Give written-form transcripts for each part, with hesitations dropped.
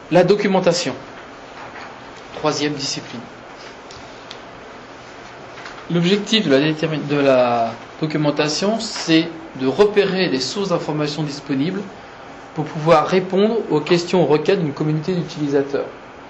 La documentation, troisième discipline. L'objectif de la documentation, c'est de repérer les sources d'informations disponibles pour pouvoir répondre aux questions, aux requêtes d'une communauté d'utilisateurs.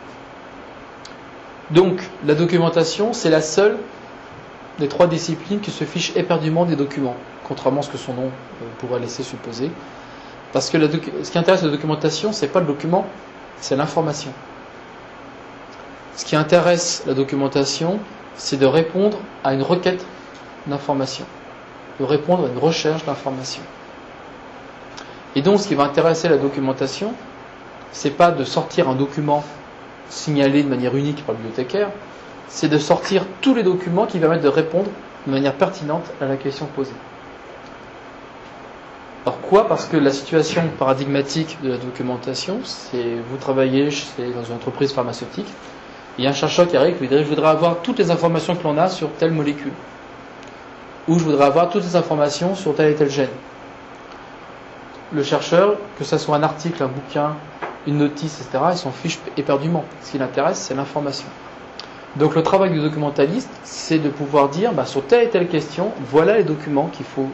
Donc, la documentation, c'est la seule des trois disciplines qui se fiche éperdument des documents, contrairement à ce que son nom pourrait laisser supposer. Parce que ce qui intéresse la documentation, c'est pas le document, c'est l'information. Ce qui intéresse la documentation, c'est de répondre à une requête d'information, de répondre à une recherche d'information. Et donc, ce qui va intéresser la documentation, c'est pas de sortir un document signalé de manière unique par le bibliothécaire, c'est de sortir tous les documents qui permettent de répondre de manière pertinente à la question posée. Alors quoi ? Parce que la situation paradigmatique de la documentation, c'est vous travaillez dans une entreprise pharmaceutique, il y a un chercheur qui arrive et qui dit « Je voudrais avoir toutes les informations que l'on a sur telle molécule » ou « Je voudrais avoir toutes les informations sur tel et tel gène ». Le chercheur, que ce soit un article, un bouquin, une notice, etc., il s'en fiche éperdument. Ce qui l'intéresse, c'est l'information. Donc le travail du documentaliste, c'est de pouvoir dire sur telle et telle question, voilà les documents qu'il faut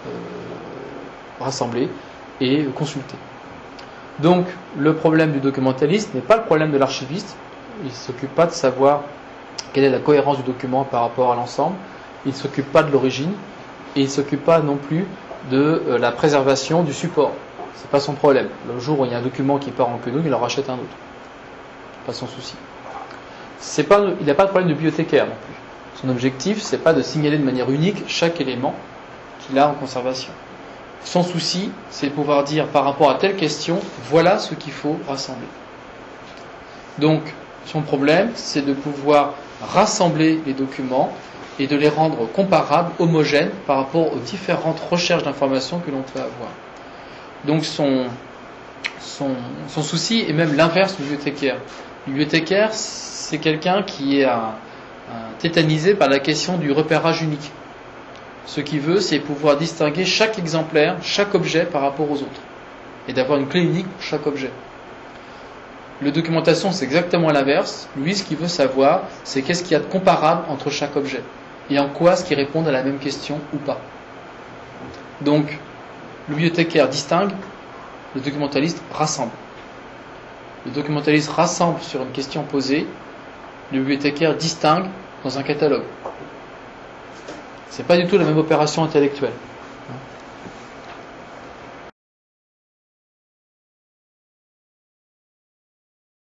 rassembler et consulter. Donc le problème du documentaliste n'est pas le problème de l'archiviste. Il ne s'occupe pas de savoir quelle est la cohérence du document par rapport à l'ensemble. Il ne s'occupe pas de l'origine et il ne s'occupe pas non plus de la préservation du support. C'est pas son problème. Le jour où il y a un document qui part en quenouille, il en rachète un autre. Pas son souci. Il n'a pas de problème de bibliothécaire non plus. Son objectif, c'est pas de signaler de manière unique chaque élément qu'il a en conservation. Son souci, c'est de pouvoir dire par rapport à telle question, voilà ce qu'il faut rassembler. Donc, son problème, c'est de pouvoir rassembler les documents et de les rendre comparables, homogènes par rapport aux différentes recherches d'informations que l'on peut avoir. Donc son souci est même l'inverse du bibliothécaire. Le bibliothécaire, c'est quelqu'un qui est tétanisé par la question du repérage unique. Ce qu'il veut, c'est pouvoir distinguer chaque exemplaire, chaque objet par rapport aux autres. Et d'avoir une clé unique pour chaque objet. Le documentation, c'est exactement l'inverse. Lui, ce qu'il veut savoir, c'est qu'est-ce qu'il y a de comparable entre chaque objet. Et en quoi est-ce qu'ils répondent à la même question ou pas. Donc, le bibliothécaire distingue, le documentaliste rassemble. Le documentaliste rassemble sur une question posée, le bibliothécaire distingue dans un catalogue. C'est pas du tout la même opération intellectuelle.